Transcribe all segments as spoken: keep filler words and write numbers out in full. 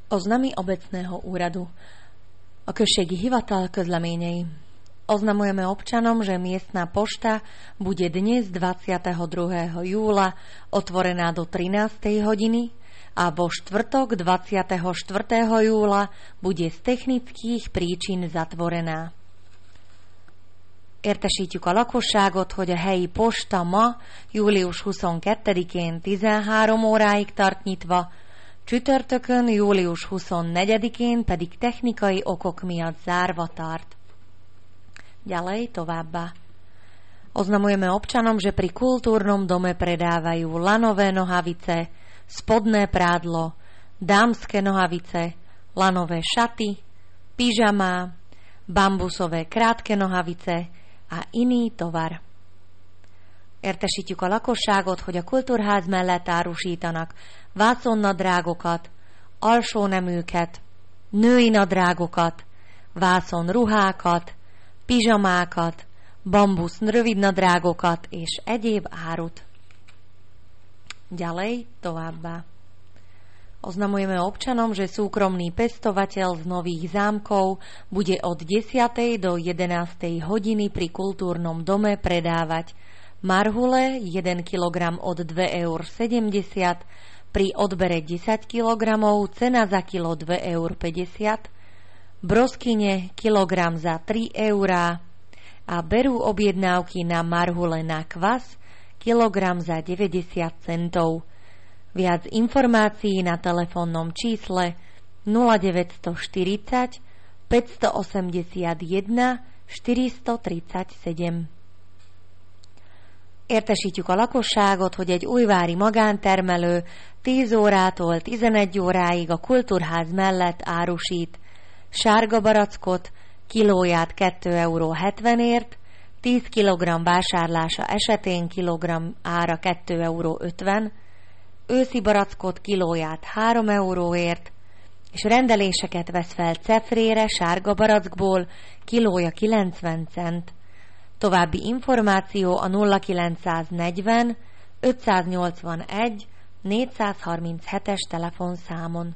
Oznamy obecného úradu. A községi hivatal közleményei. Oznamujeme občanom, že miestna pošta bude dnes dvadsiateho druhého júla otvorená do trinástej hodiny a vo štvrtok dvadsiateho štvrtého júla bude z technických príčin zatvorená. Értesítjük a lakosságot, hogy a helyi posta ma, július huszonkettedikén tizenhárom óráig tart nyitva, csütörtökön, július huszonnegyedikén pedig technikai okok miatt zárva tart. Ďalej továbbá. Oznamujeme občanom, že pri kultúrnom dome predávajú lanové nohavice, spodné prádlo, dámske nohavice, lanové šaty, pyžamá, bambusové krátke nohavice a iný tovar. Értesítjük a lakosságot, hogy a kultúrház mellett árusítanak vászonnadrágokat, alsóneműket, női nadrágokat, vászonruhákat, pyzsamákat, bambusz rövidnadrágokat és egyéb árut. Ďalej továbbá. Oznamujeme občanom, že súkromný pestovateľ z Nových Zámkov bude od desiatej do jedenástej hodiny pri kultúrnom dome predávať marhule jeden kilogram od dva eurá sedemdesiat, pri odbere desať kilogramov cena za kilo dva eurá päťdesiat, broskyne kilogram za tri eurá a berú objednávky na marhule na kvas kilogram za deväťdesiat centov. Viac informácií na telefónnom čísle nula deväťstoštyridsať päťstoosemdesiatjeden százharmincsedem. Értesítjük a lakosságot, hogy egy újvári magántermelő tíz órától tizenegy óráig a kultúrház mellett árusít sárga barackot kilóját két euró hetvenért, tíz kilogramm vásárlása esetén kilogramm ára két euró ötven, őszi barackot kilóját három euróért, és rendeléseket vesz fel cefrére sárga barackból kilója kilencven cent. További információ a nulla kilencszáznegyven ötszáznyolcvanegy négyszázharminchetes telefonszámon.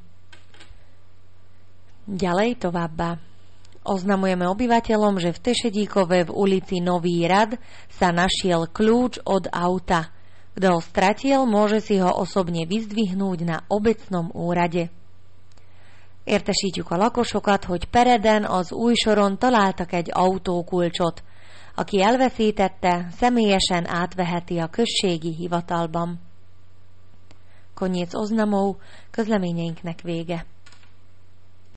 Ďalej továbbá. Oznamujeme obyvateľom, že v Tešedíkove v ulici Nový Rad sa našiel kľúč od auta. Kto ho stratil, môže si ho osobne vyzdvihnúť na obecnom úrade. Értesítjük a lakosokat, hogy Pereden az új soron találtak egy autókulcsot. Aki elveszítette, személyesen átveheti a községi hivatalban. Koniec oznamov, közleményeinknek vége.